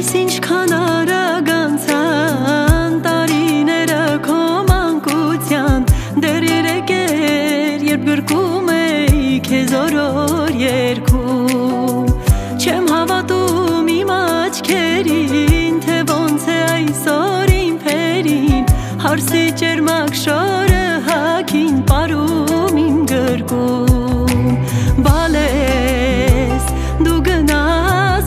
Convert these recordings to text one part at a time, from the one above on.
Այս ինչքան արագանցան տարիները քո մանկության, դեռ երեկ էր, երբ գրկում էի քեզ օրոր երգում։ Չեմ հավատում իմ աչքերին, թե ոնց է այսօր իմ փերին, հարսի ճերմակ շորը հագին պարում իմ գրկում։ Բալես դու գնաս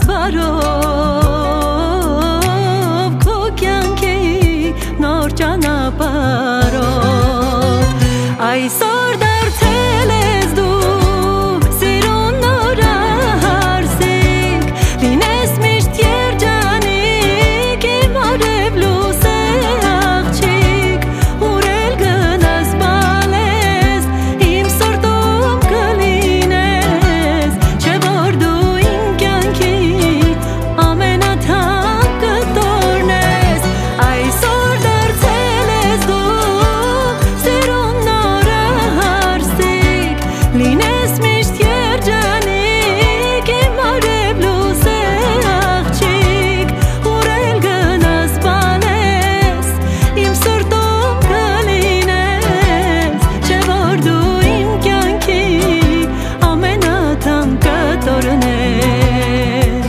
բարով քո կյանքի նոր ճանապարհով, այսօր դարձել ես դու սիրուն նոր հարսիկ, լինես միշտ երջանիկ իմ արև լույս է աղջիկ, ուր էլ գնաս բալես իմ սրտում կլինես, չէ որ դու իմ կյանքի ամենաթանկ կտորն ես, այսօր դարձել ես դու սիրուն նոր հարսիկ, լինես միշտ երջանիկ իմ արև լույս է աղջիկ, ուր էլ գնաս բալես իմ սրտում կլինես, չէ որ դու իմ կյանքի ամենաթանկ կտորն ես։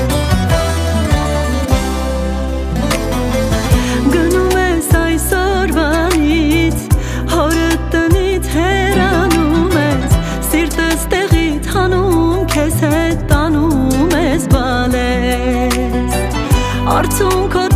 Գնում ես այսօրվանից, հորդ տնից հեռանում ես, սիրտս տեղիդ հանում, քեզ հետ տանում ես բալես, արցունքոտ